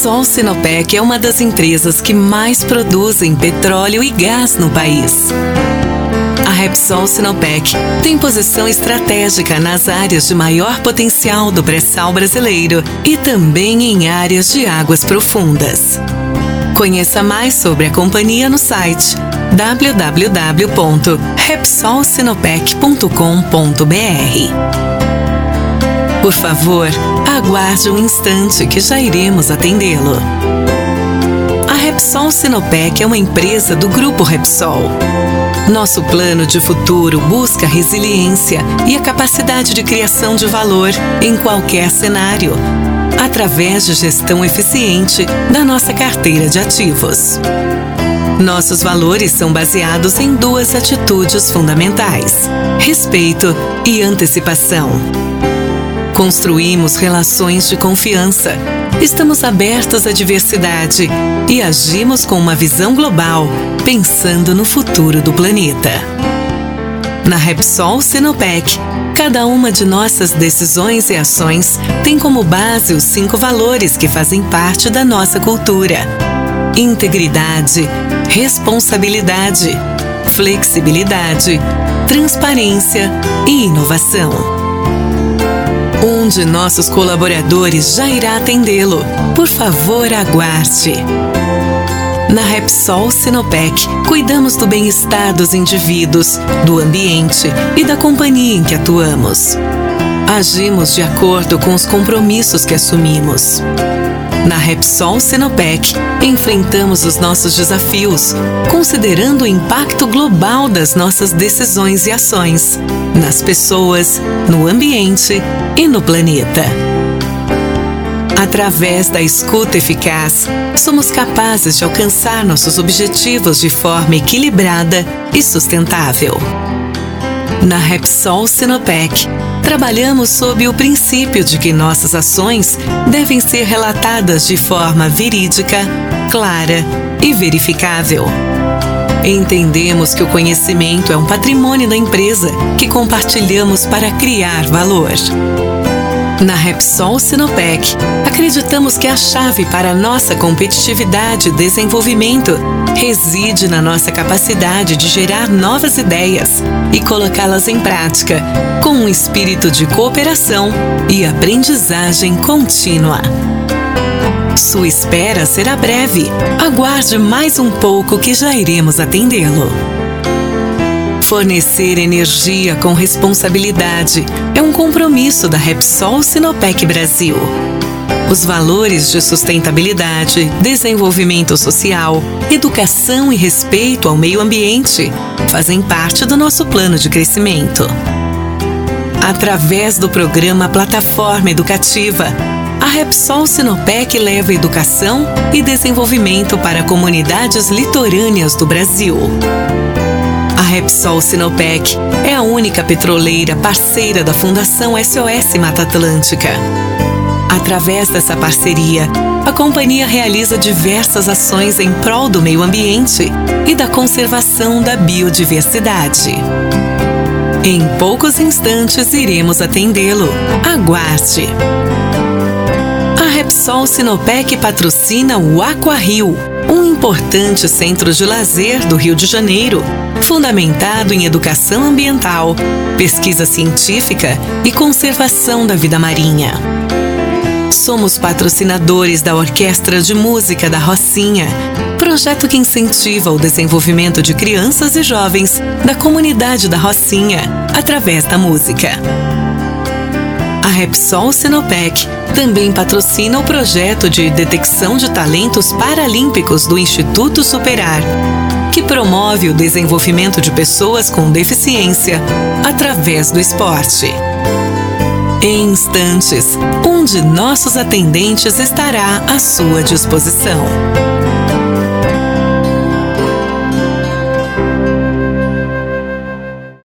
Repsol Sinopec é uma das empresas que mais produzem petróleo e gás no país. A Repsol Sinopec tem posição estratégica nas áreas de maior potencial do pré-sal brasileiro e também em áreas de águas profundas. Conheça mais sobre a companhia no site www.repsolsinopec.com.br. Por favor, aguarde um instante que já iremos atendê-lo. A Repsol Sinopec é uma empresa do Grupo Repsol. Nosso plano de futuro busca a resiliência e a capacidade de criação de valor em qualquer cenário, através de gestão eficiente da nossa carteira de ativos. Nossos valores são baseados em duas atitudes fundamentais: respeito e antecipação. Construímos relações de confiança, estamos abertos à diversidade e agimos com uma visão global, pensando no futuro do planeta. Na Repsol Sinopec, cada uma de nossas decisões e ações tem como base os 5 valores que fazem parte da nossa cultura: integridade, responsabilidade, flexibilidade, transparência e inovação. Um de nossos colaboradores já irá atendê-lo. Por favor, aguarde. Na Repsol Sinopec, cuidamos do bem-estar dos indivíduos, do ambiente e da companhia em que atuamos. Agimos de acordo com os compromissos que assumimos. Na Repsol Sinopec, enfrentamos os nossos desafios, considerando o impacto global das nossas decisões e ações, nas pessoas, no ambiente e no planeta. Através da escuta eficaz, somos capazes de alcançar nossos objetivos de forma equilibrada e sustentável. Na Repsol Sinopec, trabalhamos sob o princípio de que nossas ações devem ser relatadas de forma verídica, clara e verificável. Entendemos que o conhecimento é um patrimônio da empresa que compartilhamos para criar valor. Na Repsol Sinopec, acreditamos que a chave para a nossa competitividade e desenvolvimento reside na nossa capacidade de gerar novas ideias e colocá-las em prática, com um espírito de cooperação e aprendizagem contínua. Sua espera será breve. Aguarde mais um pouco que já iremos atendê-lo. Fornecer energia com responsabilidade é um compromisso da Repsol Sinopec Brasil. Os valores de sustentabilidade, desenvolvimento social, educação e respeito ao meio ambiente fazem parte do nosso plano de crescimento. Através do programa Plataforma Educativa, a Repsol Sinopec leva educação e desenvolvimento para comunidades litorâneas do Brasil. A Repsol Sinopec é a única petroleira parceira da Fundação SOS Mata Atlântica. Através dessa parceria, a companhia realiza diversas ações em prol do meio ambiente e da conservação da biodiversidade. Em poucos instantes iremos atendê-lo. Aguarde! A Repsol Sinopec patrocina o Aquario, um importante centro de lazer do Rio de Janeiro, fundamentado em educação ambiental, pesquisa científica e conservação da vida marinha. Somos patrocinadores da Orquestra de Música da Rocinha, projeto que incentiva o desenvolvimento de crianças e jovens da comunidade da Rocinha através da música. A Repsol Sinopec também patrocina o projeto de detecção de talentos paralímpicos do Instituto Superar, que promove o desenvolvimento de pessoas com deficiência através do esporte. Em instantes, um de nossos atendentes estará à sua disposição.